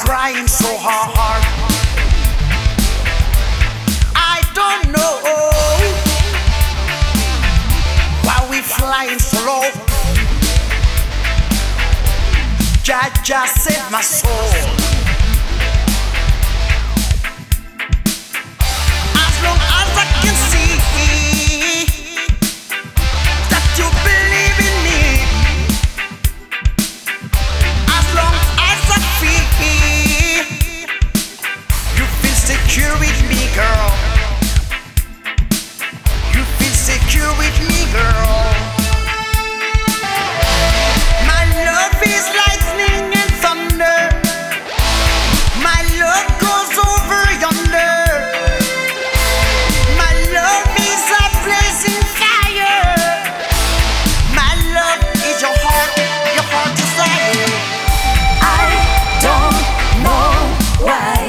trying so hard. I don't know why we flying so low. Jah save my soul. As long as I can see that you believe in me, as long as I feel you feel secure with me, girl. You feel secure with me, girl. My love is lightning and thunder. My love goes over yonder. My love is a blazing fire. My love is your heart desire. I don't know why.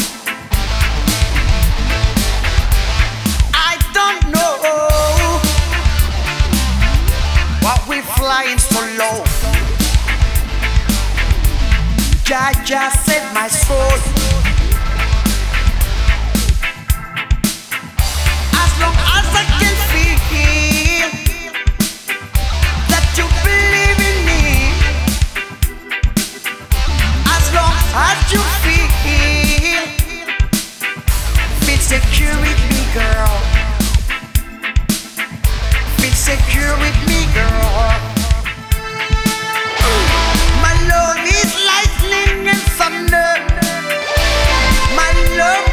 I don't know why we flying so low. Jah saved my soul. As long as I can feel that you believe in me, as long as you feel secure with me, girl. Feel secure with me, girl. My love is lightning and thunder. My love